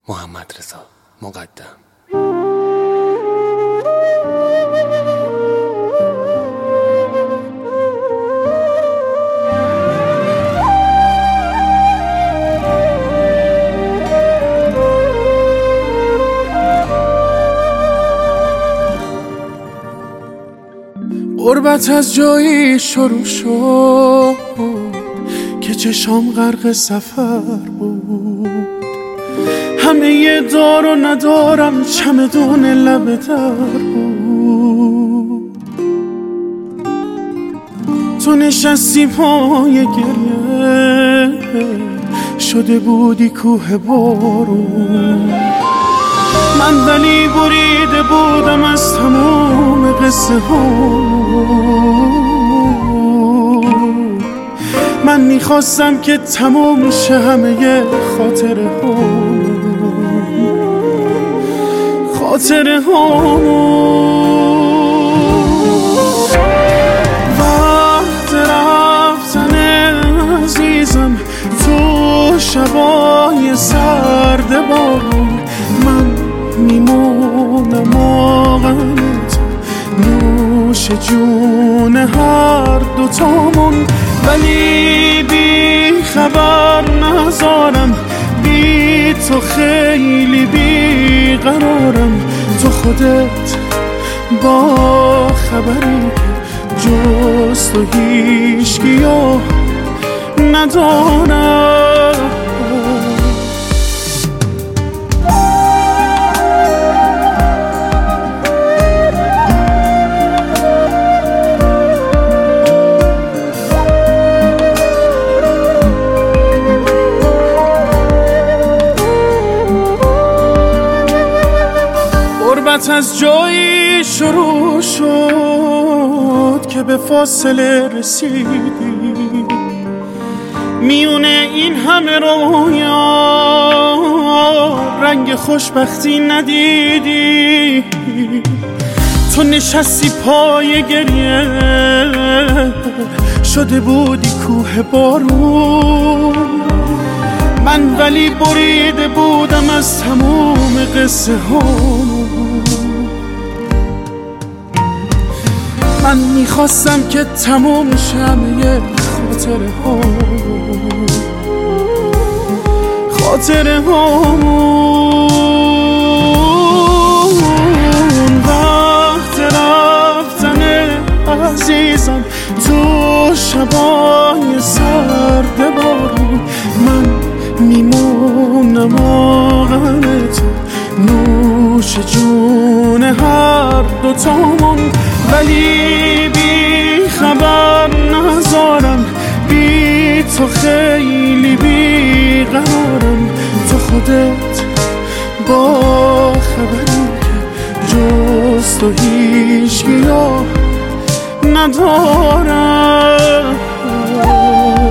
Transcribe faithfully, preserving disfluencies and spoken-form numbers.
محمد رضا مقدم. غربت از جایی شروع شد که چشام غرق سفر بود. همه یه دار و ندارم چمدون لب در بود. تو نشستی پای گریه شده بودی کوه بارون. من ولی بریده بودم از تمام قصه ها. من میخواستم که تمام شه همه خاطره ها خاطره ها وقت رفتن عزیزم تو شبای سرد بارون. من میمونم آغم تو نوش جون هر دوتامون. ولی بی خبر نذارم بی تو خیلی بی قرارم. تو خودت با خبری که جز تو هیچکیو ندارم. غربت از جایی شروع شد که به فاصله رسیدی. میونه این همه رویا رنگ خوشبختی ندیدی. تو نشستی پای گریه شده بودی کوه بارون. من ولی بریده بودم از تموم قصه ها. من میخواستم که تموم شمه خاطره ها خاطره ها وقت رفتن عزیزم تو شبای سرد بارون. من میمونم آغم تو نوش جون هر دوتامون. ولی بی خبر نذارم بی تو خیلی بی قرارم. تو خودت با خبری که جز تو هیچکیو ندارم.